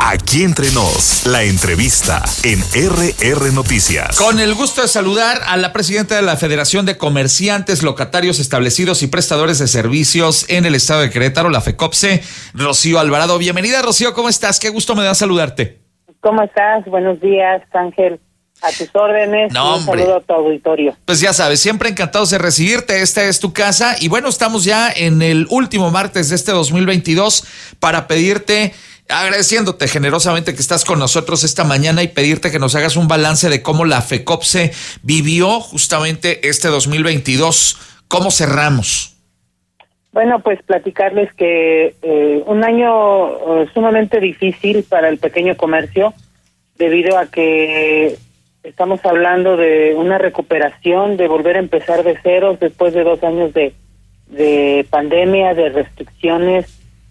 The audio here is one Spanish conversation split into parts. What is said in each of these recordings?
Aquí entre nos, la entrevista en RR Noticias. Con el gusto de saludar a la presidenta de la Federación de Comerciantes, Locatarios Establecidos y Prestadores de Servicios en el estado de Querétaro, la FECOPSE, Rocío Alvarado. Bienvenida, Rocío, ¿cómo estás? Qué gusto me da saludarte. ¿Cómo estás? Buenos días, Ángel. A tus órdenes. No, un saludo a tu auditorio. Pues ya sabes, siempre encantados de recibirte. Esta es tu casa. Y bueno, estamos ya en el último martes de este 2022 para pedirte, agradeciéndote generosamente que estás con nosotros esta mañana y pedirte que nos hagas un balance de cómo la FECOPSE vivió justamente este 2022. ¿Cómo cerramos? Bueno, pues platicarles que un año sumamente difícil para el pequeño comercio, debido a que estamos hablando de una recuperación, de volver a empezar de ceros después de 2 años de pandemia, de restricciones,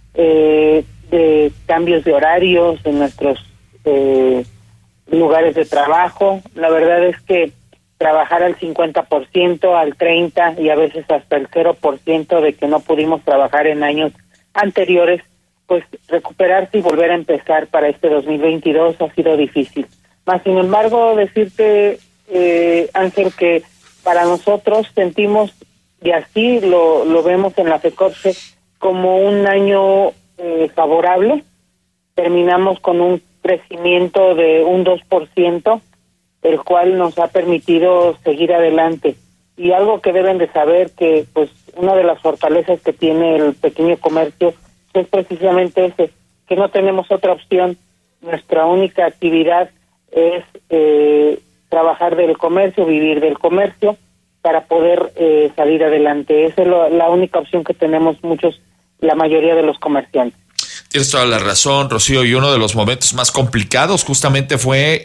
de cambios de horarios en nuestros lugares de trabajo. La verdad es que trabajar al 50%, al 30% y a veces hasta el 0% de que no pudimos trabajar en años anteriores, pues recuperarse y volver a empezar para este 2022 ha sido difícil. Más sin embargo, decirte, Ángel, que para nosotros sentimos, y así lo vemos en la FECOPSE, como un año favorable. Terminamos con un crecimiento de un 2%, el cual nos ha permitido seguir adelante. Y algo que deben de saber, que pues una de las fortalezas que tiene el pequeño comercio es precisamente ese, que no tenemos otra opción. Nuestra única actividad es trabajar del comercio, vivir del comercio para poder salir adelante. Esa es la única opción que tenemos la mayoría de los comerciantes. Tienes toda la razón, Rocío, y uno de los momentos más complicados justamente fue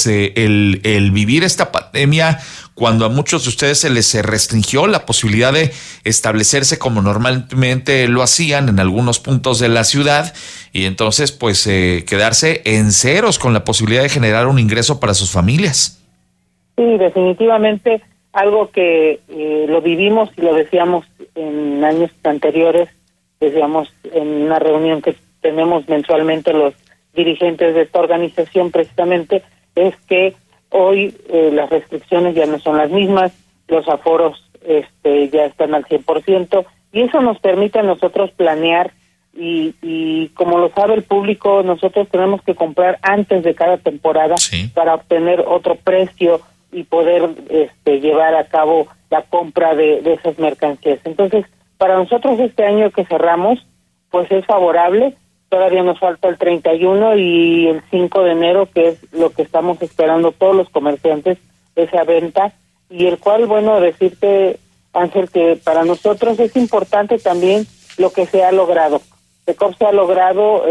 el vivir esta pandemia, cuando a muchos de ustedes se les restringió la posibilidad de establecerse como normalmente lo hacían en algunos puntos de la ciudad, y entonces pues quedarse en ceros con la posibilidad de generar un ingreso para sus familias. Sí, definitivamente algo que lo vivimos y lo decíamos en años anteriores, decíamos en una reunión que tenemos mensualmente los dirigentes de esta organización, precisamente, es que hoy las restricciones ya no son las mismas, los aforos ya están al 100%, y eso nos permite a nosotros planear, y como lo sabe el público, nosotros tenemos que comprar antes de cada temporada, sí, para obtener otro precio y poder llevar a cabo la compra de esas mercancías. Entonces, para nosotros este año que cerramos, pues es favorable. Todavía nos falta el 31 y el 5 de enero, que es lo que estamos esperando todos los comerciantes, esa venta, y el cual, bueno, decirte, Ángel, que para nosotros es importante también lo que se ha logrado. FECOPSE ha logrado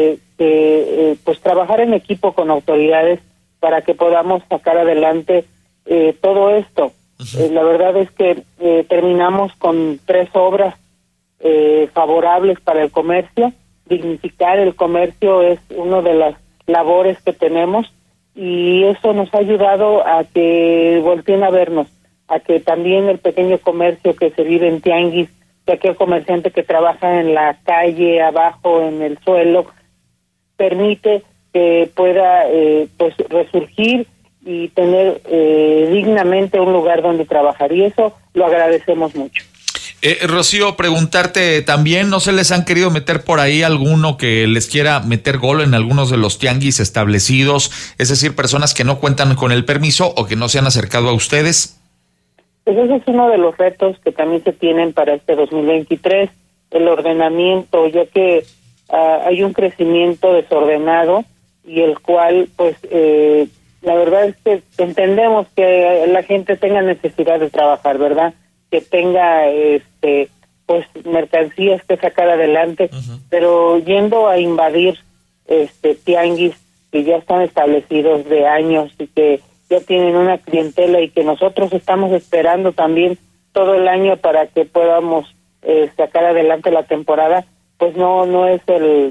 pues trabajar en equipo con autoridades para que podamos sacar adelante todo esto. La verdad es que terminamos con 3 obras favorables para el comercio. Dignificar el comercio es una de las labores que tenemos, y eso nos ha ayudado a que volteen a vernos, a que también el pequeño comercio que se vive en tianguis, de aquel comerciante que trabaja en la calle, abajo, en el suelo, permite que pueda pues resurgir y tener dignamente un lugar donde trabajar, y eso lo agradecemos mucho. Rocío, preguntarte también, ¿no se les han querido meter por ahí alguno que les quiera meter gol en algunos de los tianguis establecidos? Es decir, personas que no cuentan con el permiso o que no se han acercado a ustedes. Pues ese es uno de los retos que también se tienen para este 2023, el ordenamiento, ya que hay un crecimiento desordenado, y el cual, pues, la verdad es que entendemos que la gente tenga necesidad de trabajar, ¿verdad? Que tenga pues mercancías que sacar adelante, pero yendo a invadir tianguis que ya están establecidos de años y que ya tienen una clientela, y que nosotros estamos esperando también todo el año para que podamos sacar adelante la temporada, pues no es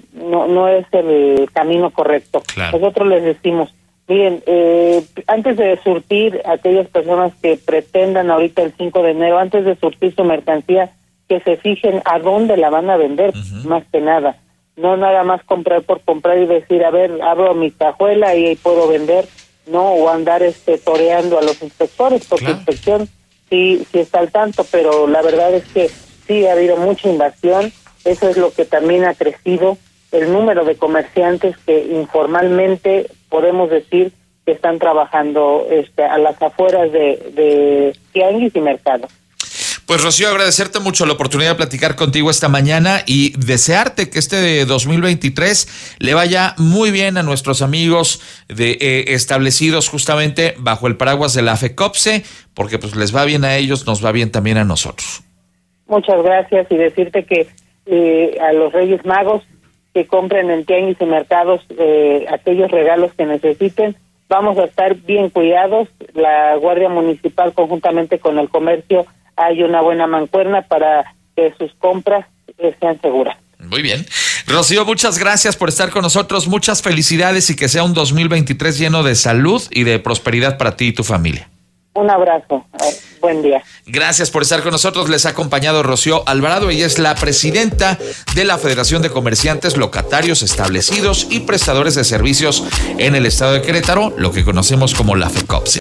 el camino correcto. Claro. Nosotros les decimos, miren, antes de surtir a aquellas personas que pretendan ahorita el 5 de enero, antes de surtir su mercancía, que se fijen a dónde la van a vender, más que nada. no nada más comprar por comprar y decir, a ver, abro mi cajuela y ahí puedo vender, no, o andar toreando a los inspectores, porque claro, inspección sí está al tanto, pero la verdad es que sí ha habido mucha invasión. Eso es lo que también ha crecido el número de comerciantes que informalmente podemos decir que están trabajando a las afueras de tianguis y mercados. Pues Rocío, agradecerte mucho la oportunidad de platicar contigo esta mañana y desearte que este 2023 le vaya muy bien a nuestros amigos establecidos justamente bajo el paraguas de la FECOPSE, porque pues les va bien a ellos, nos va bien también a nosotros. Muchas gracias, y decirte que a los Reyes Magos que compren en tianguis y mercados aquellos regalos que necesiten, vamos a estar bien cuidados. La Guardia Municipal conjuntamente con el comercio hay una buena mancuerna para que sus compras sean seguras. Muy bien. Rocío, muchas gracias por estar con nosotros, muchas felicidades y que sea un 2023 lleno de salud y de prosperidad para ti y tu familia. Un abrazo, buen día. Gracias por estar con nosotros. Les ha acompañado Rocío Alvarado. Ella es la presidenta de la Federación de Comerciantes, Locatarios, Establecidos y Prestadores de Servicios en el estado de Querétaro, lo que conocemos como la FECOPSE.